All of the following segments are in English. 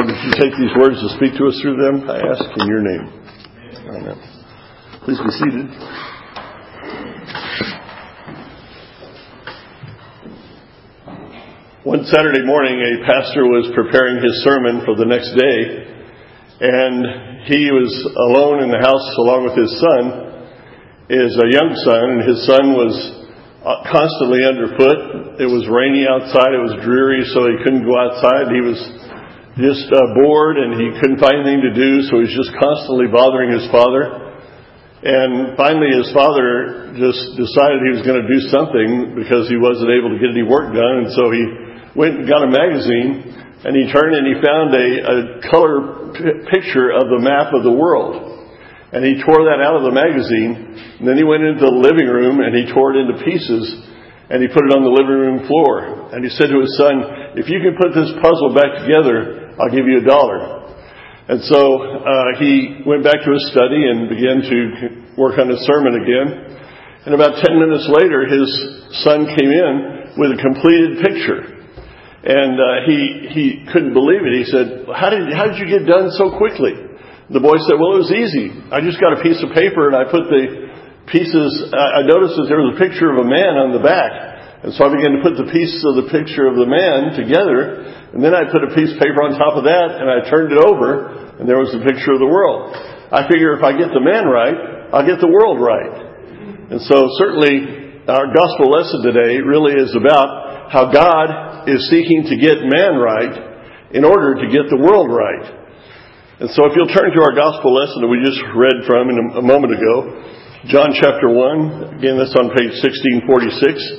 Lord, would you take these words to speak to us through them? I ask in your name. Amen. Please be seated. One Saturday morning, a pastor was preparing his sermon for the next day, and he was alone in the house along with his son, is a young son, and his son was constantly underfoot. It was rainy outside, it was dreary, so he couldn't go outside. He was just bored, and he couldn't find anything to do, so he was just constantly bothering his father. And finally his father just decided he was going to do something because he wasn't able to get any work done, and so he went and got a magazine, and he turned and he found a color picture of the map of the world. And he tore that out of the magazine, and then he went into the living room and he tore it into pieces, and he put it on the living room floor. And he said to his son, "If you can put this puzzle back together, I'll give you $1." And so he went back to his study and began to work on his sermon again. And about 10 minutes later, his son came in with a completed picture. And he couldn't believe it. He said, how did you get done so quickly?" The boy said, "Well, it was easy. I just got a piece of paper and I put the pieces. I noticed that there was a picture of a man on the back. And so I began to put the pieces of the picture of the man together. And then I put a piece of paper on top of that and I turned it over, and there was the picture of the world. I figure if I get the man right, I'll get the world right." And so certainly our gospel lesson today really is about how God is seeking to get man right in order to get the world right. And so if you'll turn to our gospel lesson that we just read from a moment ago, John chapter 1, again that's on page 1646.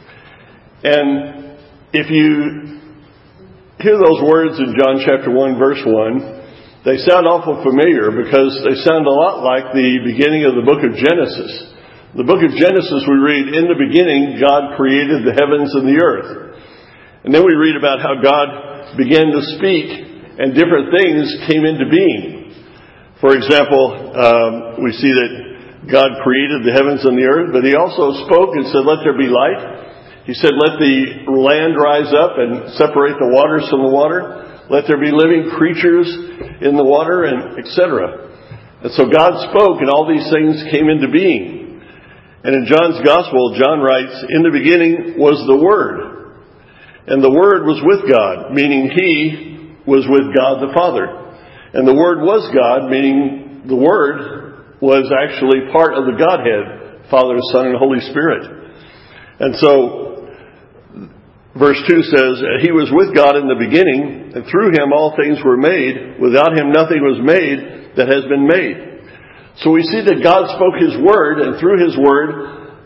And if you hear those words in John chapter 1 verse 1, they sound awful familiar because they sound a lot like the beginning of the book of Genesis. The book of Genesis we read, "In the beginning God created the heavens and the earth." And then we read about how God began to speak and different things came into being. For example, we see that God created the heavens and the earth, but He also spoke and said, "Let there be light." He said, "Let the land rise up and separate the waters from the water. Let there be living creatures in the water," and etc. And so God spoke and all these things came into being. And in John's Gospel, John writes, "In the beginning was the Word. And the Word was with God," meaning He was with God the Father. And the Word was God, meaning the Word was actually part of the Godhead, Father, Son, and Holy Spirit. And so verse 2 says, "He was with God in the beginning, and through Him all things were made. Without Him nothing was made that has been made." So we see that God spoke His Word, and through His Word,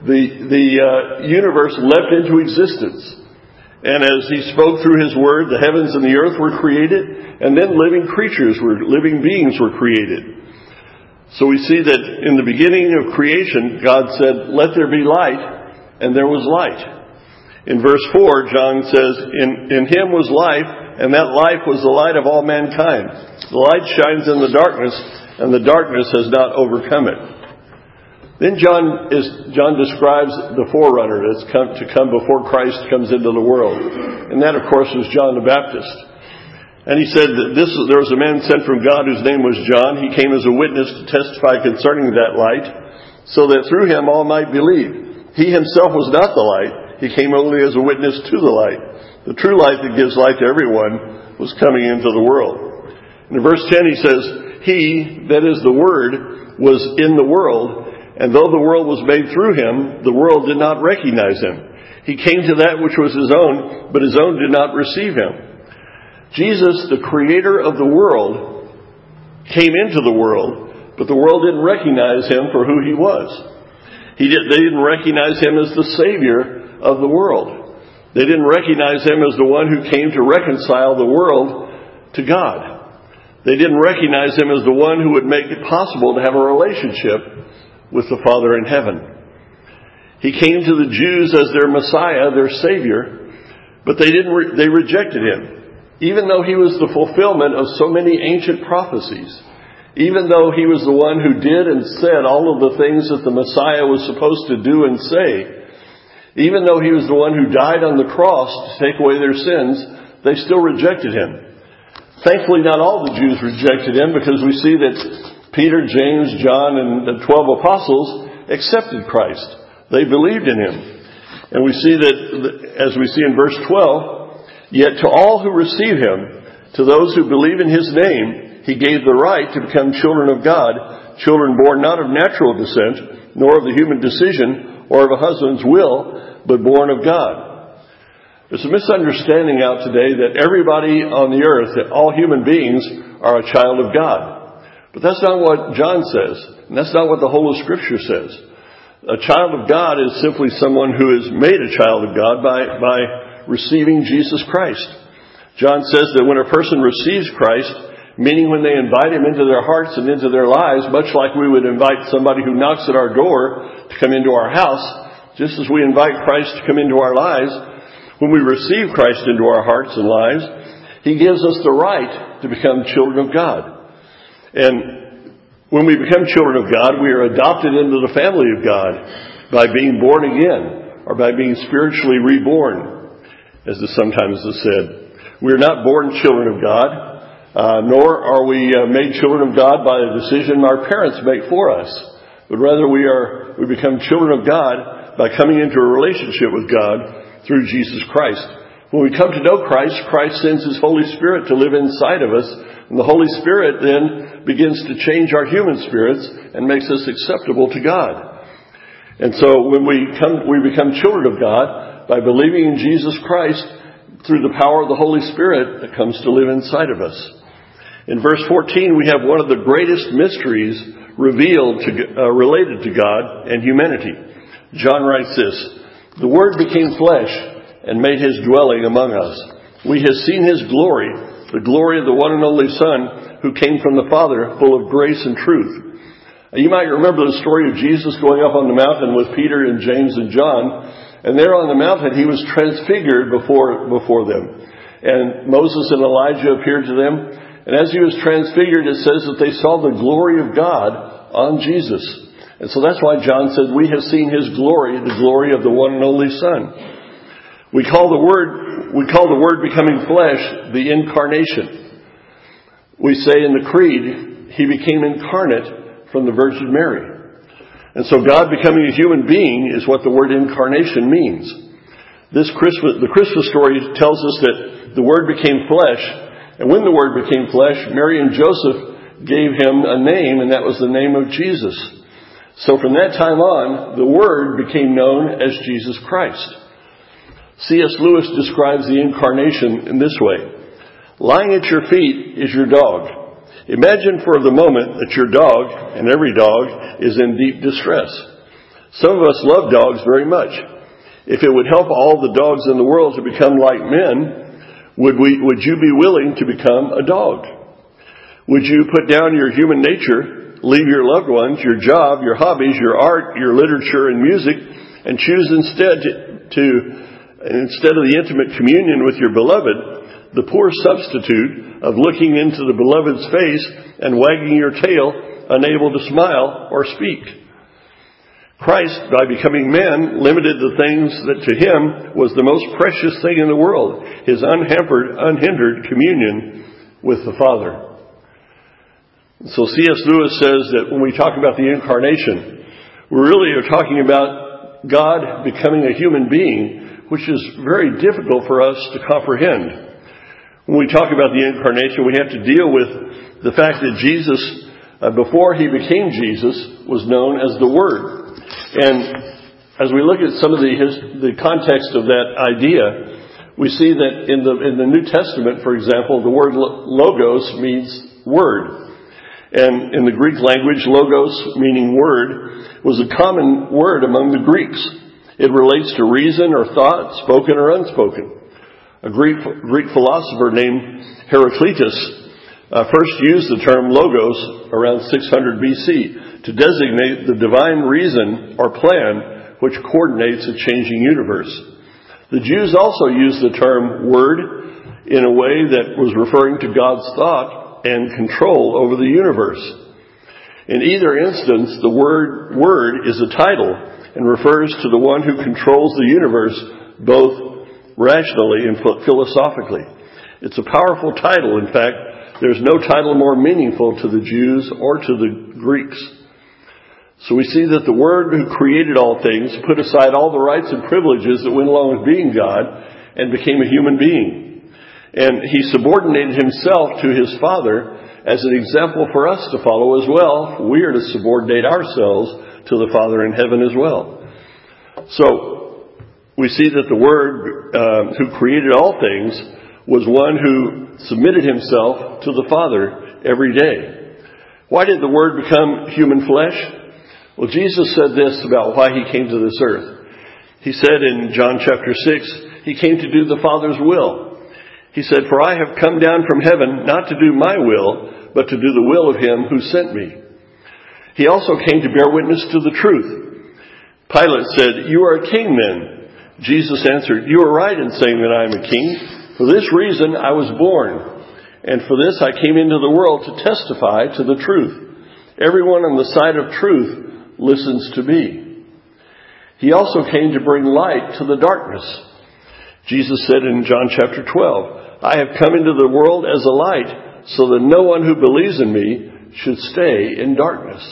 the universe leapt into existence. And as He spoke through His Word, the heavens and the earth were created, and then living beings were created. So we see that in the beginning of creation, God said, "Let there be light," and there was light. In verse 4, John says, in Him was life, and that life was the light of all mankind. The light shines in the darkness, and the darkness has not overcome it. Then John describes the forerunner that's to come before Christ comes into the world. And that, of course, was John the Baptist. And he said that there was a man sent from God whose name was John. He came as a witness to testify concerning that light, so that through him all might believe. He himself was not the light. He came only as a witness to the light. The true light that gives light to everyone was coming into the world. And in verse 10 he says, "He," that is the Word, "was in the world, and though the world was made through Him, the world did not recognize Him. He came to that which was His own, but His own did not receive Him." Jesus, the Creator of the world, came into the world, but the world didn't recognize Him for who He was. They didn't recognize Him as the Savior of the world. They didn't recognize Him as the one who came to reconcile the world to God. They didn't recognize Him as the one who would make it possible to have a relationship with the Father in heaven. He came to the Jews as their Messiah, their Savior, but they rejected Him. Even though He was the fulfillment of so many ancient prophecies, even though He was the one who did and said all of the things that the Messiah was supposed to do and say, even though He was the one who died on the cross to take away their sins, they still rejected Him. Thankfully, not all the Jews rejected him, because we see that Peter, James, John, and the 12 apostles accepted Christ. They believed in him. And we see that, as we see in verse 12, yet to all who receive him, to those who believe in his name, he gave the right to become children of God, children born not of natural descent, nor of the human decision, or of a husband's will, but born of God. There's a misunderstanding out today that everybody on the earth, that all human beings, are a child of God. But that's not what John says, and that's not what the whole of Scripture says. A child of God is simply someone who is made a child of God by receiving Jesus Christ. John says that when a person receives Christ, meaning when they invite him into their hearts and into their lives, much like we would invite somebody who knocks at our door to come into our house, just as we invite Christ to come into our lives, when we receive Christ into our hearts and lives, he gives us the right to become children of God. And when we become children of God, we are adopted into the family of God by being born again, or by being spiritually reborn, as is sometimes said. We are not born children of God, nor are we made children of God by a decision our parents make for us, but rather we become children of God by coming into a relationship with God through Jesus Christ. When we come to know Christ, Christ sends his Holy Spirit to live inside of us, and the Holy Spirit then begins to change our human spirits and makes us acceptable to God. And so when we become children of God by believing in Jesus Christ through the power of the Holy Spirit that comes to live inside of us. In verse 14, we have one of the greatest mysteries revealed related to God and humanity. John writes this, "The Word became flesh and made his dwelling among us. We have seen his glory, the glory of the one and only Son who came from the Father, full of grace and truth." You might remember the story of Jesus going up on the mountain with Peter and James and John. And there on the mountain, he was transfigured before them. And Moses and Elijah appeared to them. And as he was transfigured, it says that they saw the glory of God on Jesus. And so that's why John said, "We have seen his glory, the glory of the one and only Son." We call the Word becoming flesh the incarnation. We say in the Creed, he became incarnate from the Virgin Mary. And so God becoming a human being is what the word incarnation means. The Christmas story tells us that the Word became flesh. And when the Word became flesh, Mary and Joseph gave him a name, and that was the name of Jesus. So from that time on, the Word became known as Jesus Christ. C.S. Lewis describes the incarnation in this way. "Lying at your feet is your dog. Imagine for the moment that your dog, and every dog, is in deep distress. Some of us love dogs very much. If it would help all the dogs in the world to become like men, would you be willing to become a dog? Would you put down your human nature, leave your loved ones, your job, your hobbies, your art, your literature and music, and choose instead of the intimate communion with your beloved, the poor substitute of looking into the beloved's face and wagging your tail, unable to smile or speak? Christ, by becoming man, limited the things that to him was the most precious thing in the world, his unhampered, unhindered communion with the Father." So C.S. Lewis says that when we talk about the incarnation, we really are talking about God becoming a human being, which is very difficult for us to comprehend. When we talk about the incarnation, we have to deal with the fact that Jesus, before he became Jesus, was known as the Word. And as we look at some of the context of that idea, we see that in the New Testament, for example, the word logos means word. And in the Greek language, logos, meaning word, was a common word among the Greeks. It relates to reason or thought, spoken or unspoken. A Greek philosopher named Heraclitus first used the term logos around 600 BC to designate the divine reason or plan which coordinates a changing universe. The Jews also used the term word in a way that was referring to God's thought and control over the universe. In either instance, the word is a title and refers to the one who controls the universe both rationally and philosophically. It's a powerful title, in fact, There's no title more meaningful to the Jews or to the Greeks. So we see that the Word who created all things put aside all the rights and privileges that went along with being God and became a human being. And He subordinated Himself to His Father as an example for us to follow as well. We are to subordinate ourselves to the Father in heaven as well. So we see that the Word who created all things was one who submitted Himself to the Father every day. Why did the Word become human flesh? Well, Jesus said this about why He came to this earth. He said in John chapter 6, He came to do the Father's will. He said, "For I have come down from heaven not to do my will, but to do the will of Him who sent me." He also came to bear witness to the truth. Pilate said, "You are a king then." Jesus answered, "You are right in saying that I am a king. For this reason I was born, and for this I came into the world to testify to the truth. Everyone on the side of truth listens to me." He also came to bring light to the darkness. Jesus said in John chapter 12, "I have come into the world as a light, so that no one who believes in me should stay in darkness."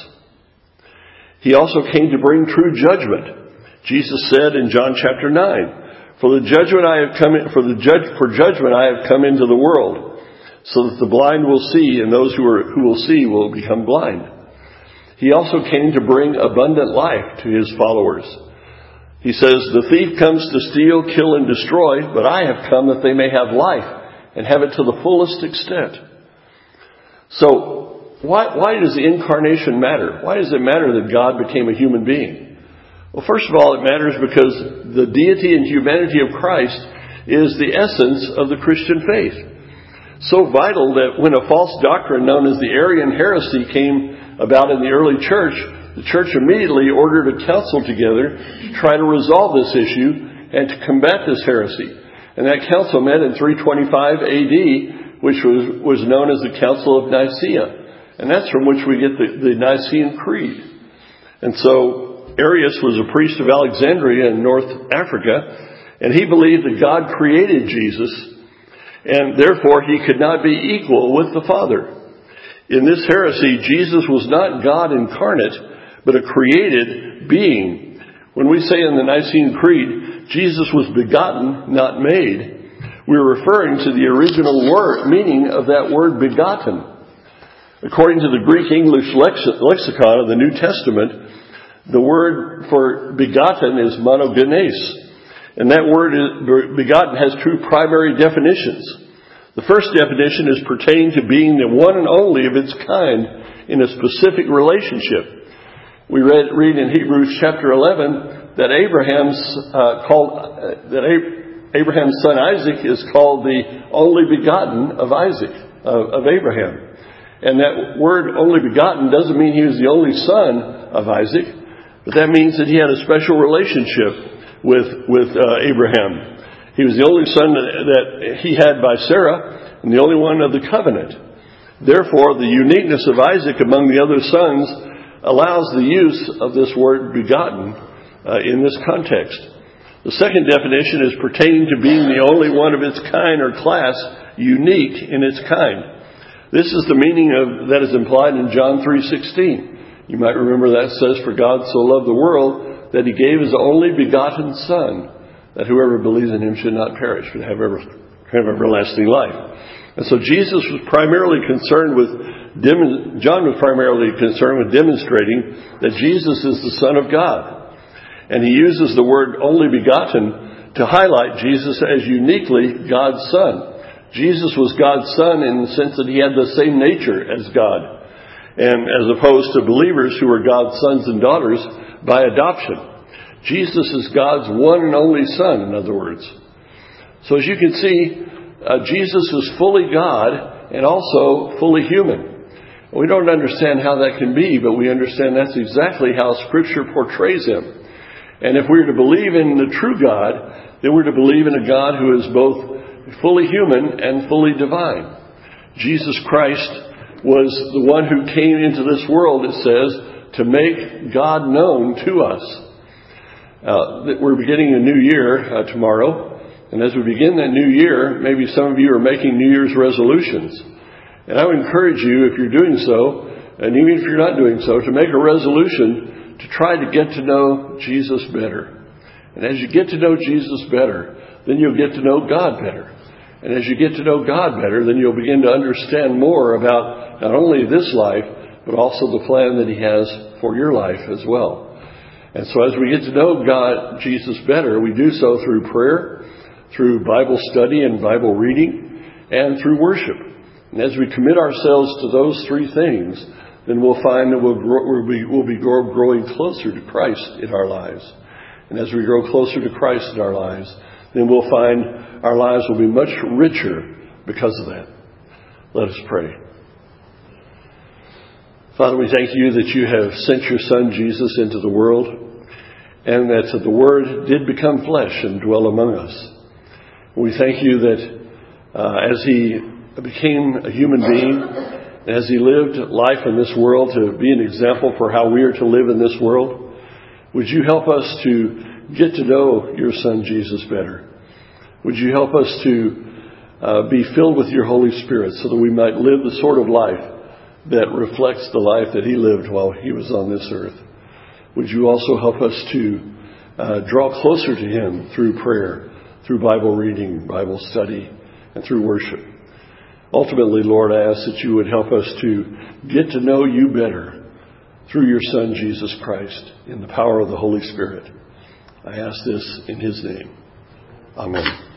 He also came to bring true judgment. Jesus said in John chapter 9, For judgment I have come into the world, so that the blind will see, and those who will see will become blind." He also came to bring abundant life to His followers. He says, "The thief comes to steal, kill, and destroy, but I have come that they may have life and have it to the fullest extent." So, why does the incarnation matter? Why does it matter that God became a human being? Well, first of all, it matters because the deity and humanity of Christ is the essence of the Christian faith. So vital that when a false doctrine known as the Arian heresy came about in the early church, the church immediately ordered a council together to try to resolve this issue and to combat this heresy. And that council met in 325 AD, which was known as the Council of Nicaea. And that's from which we get the Nicene Creed. And so Arius was a priest of Alexandria in North Africa, and he believed that God created Jesus, and therefore He could not be equal with the Father. In this heresy, Jesus was not God incarnate, but a created being. When we say in the Nicene Creed, Jesus was begotten, not made, we're referring to the original meaning of that word begotten. According to the Greek-English lexicon of the New Testament, the word for begotten is monogenes. And that word begotten has two primary definitions. The first definition is pertaining to being the one and only of its kind in a specific relationship. We read in Hebrews chapter 11 that Abraham's son Isaac is called the only begotten of Abraham. And that word only begotten doesn't mean he was the only son of Isaac, but that means that he had a special relationship with Abraham. He was the only son that he had by Sarah, and the only one of the covenant. Therefore, the uniqueness of Isaac among the other sons allows the use of this word begotten in this context. The second definition is pertaining to being the only one of its kind or class, unique in its kind. This is the meaning that is implied in John 3:16. You might remember that says, "For God so loved the world that He gave His only begotten Son, that whoever believes in Him should not perish, but have everlasting life." And so Jesus was primarily concerned John was primarily concerned with demonstrating that Jesus is the Son of God. And he uses the word only begotten to highlight Jesus as uniquely God's Son. Jesus was God's Son in the sense that He had the same nature as God, and as opposed to believers who are God's sons and daughters by adoption. Jesus is God's one and only Son, in other words. So as you can see, Jesus is fully God and also fully human. We don't understand how that can be, but we understand that's exactly how Scripture portrays Him. And if we're to believe in the true God, then we're to believe in a God who is both fully human and fully divine. Jesus Christ was the one who came into this world, it says, to make God known to us. We're beginning a new year tomorrow. And as we begin that new year, maybe some of you are making New Year's resolutions. And I would encourage you, if you're doing so, and even if you're not doing so, to make a resolution to try to get to know Jesus better. And as you get to know Jesus better, then you'll get to know God better. And as you get to know God better, then you'll begin to understand more about not only this life, but also the plan that He has for your life as well. And so as we get to know God, Jesus better, we do so through prayer, through Bible study and Bible reading, and through worship. And as we commit ourselves to those three things, then we'll find that we'll be growing closer to Christ in our lives. And as we grow closer to Christ in our lives, then we'll find our lives will be much richer because of that. Let us pray. Father, we thank you that you have sent your Son Jesus into the world, and that the Word did become flesh and dwell among us. We thank you that as He became a human being, as He lived life in this world to be an example for how we are to live in this world, would you help us to get to know your Son Jesus better? Would you help us to be filled with your Holy Spirit so that we might live the sort of life that reflects the life that He lived while He was on this earth? Would you also help us to draw closer to Him through prayer, through Bible reading, Bible study, and through worship? Ultimately, Lord, I ask that you would help us to get to know you better through your Son, Jesus Christ, in the power of the Holy Spirit. I ask this in His name. Amen.